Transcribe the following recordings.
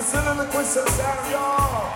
soliloquist of Samuel.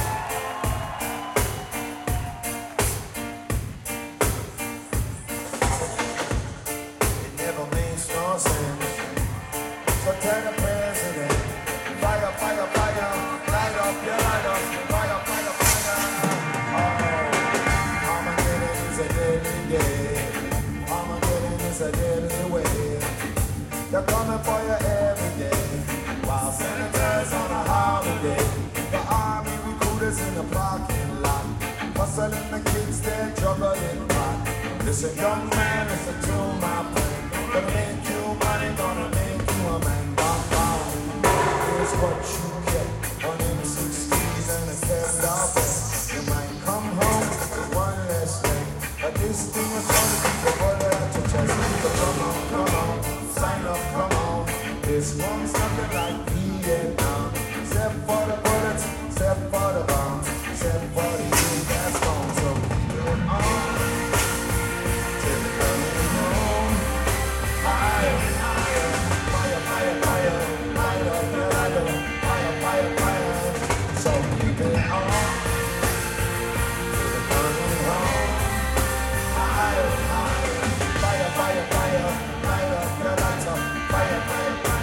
It never makes no sense. So tell the president, fire, fire, fire, light up, yeah, light up, fire, fire, fire. Oh, Armageddon is a deadly day. Armageddon is a deadly way. They're coming for you every day. While senators on a holiday, the army recruiters in the parking lot, hustling the kids, they're juggling pot. Listen, young man, listen to my plan. Gonna make you money, gonna make you a man. Bam, bam. Here's what you get: one M60s and a $10. You might come home with one less thing, but this thing is gonna keep the bullet at your chest. So come on, sign up, come on. This one's nothing like Vietnam. Except for the bullets, except for the bombs, except for the youth that's gone. So keep it on till the coming home. Higher, higher, fire, fire, fire, light up, yeah, light up, fire, fire, fire. So keep it on till the coming home. Higher, higher, fire, fire, fire, light up, yeah, light up, fire, fire, fire.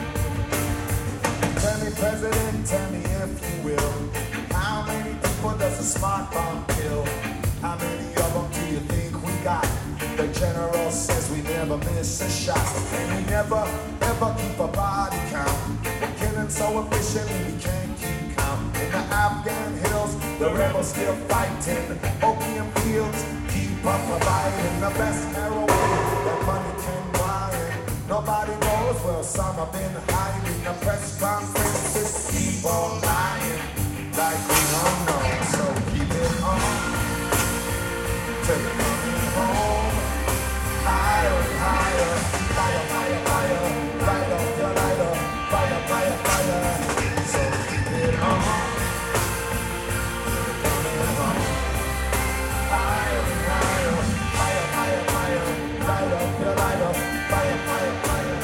Tell me, President, tell me if you will, how many people does a smart bomb kill? How many of them do you think we got? The general says we never miss a shot, and we never, ever keep a body count. We're killing so efficiently we can't keep count. In the Afghan hills, the rebels still fighting. Opium fields keep up providing the best heroin that money can buy. Nobody knows where Osama bin hiding. The press conferences keep on lying like we don't know. So keep it on till you're coming home. Higher and higher, fire, fire, fire, light up, yeah, light up, fire, fire, fire. So keep it on till you're coming home. Higher and higher, fire, fire, fire, light up, yeah, light up, fire, fire, fire.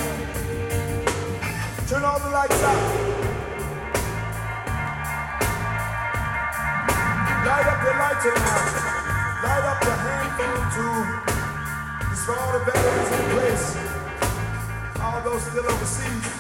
Turn all the lights out. Light up your lighter now. Light up your handphone too. It's for all the veterans in place. All those still overseas.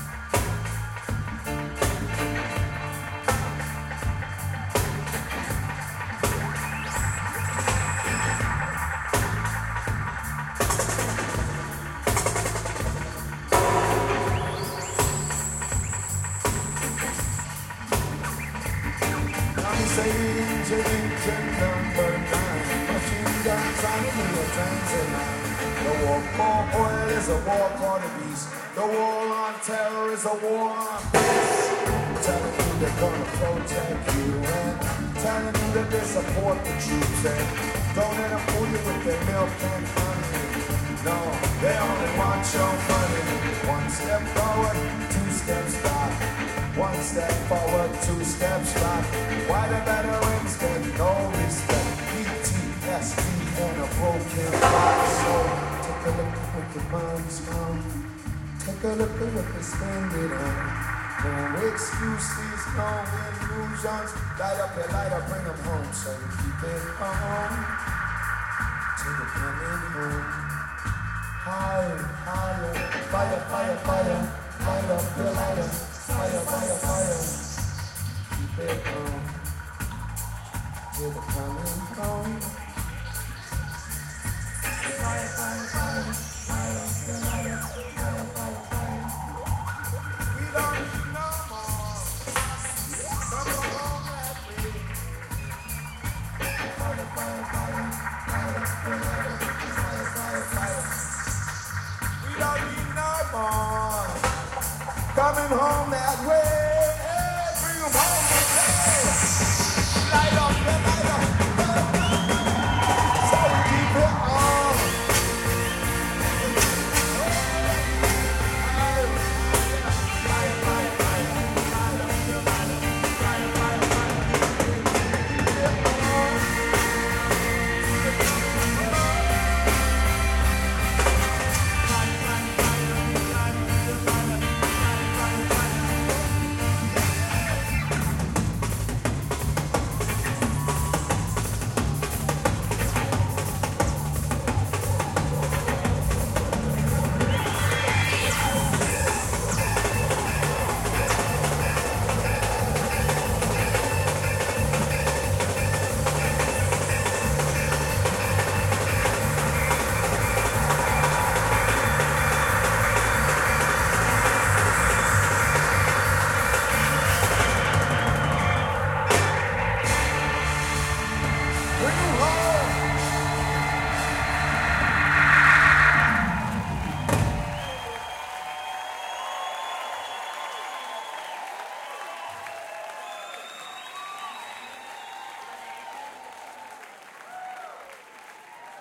Engine number 9, machine guns on the New Tanzanite. The war for oil is a war for the beast. The war on terror is a war on peace. Telling you they're gonna protect you and telling you that they support the troops and don't let them fool you with their milk and honey. No, they only want your money. One step forward, two steps back. One step forward, two steps back. Why the veterans get no respect? PTSD and a broken heart. So take a look at what your mind's on. Take a look at what they spend it on. No excuses, no illusions. Light up your lighter, bring them home. So keep it on till you're coming home. Higher, higher, fire, fire, fire. Light up your lighter. Fire, fire, fire. Keep it on till the coming home. Fire, fire, fire. Light up the lighter. Fire, fire, fire. We don't need no more. Come along that way. Fire, fire, fire. Light up the lighter. Fire, fire, fire. We don't need no more. Coming home that way.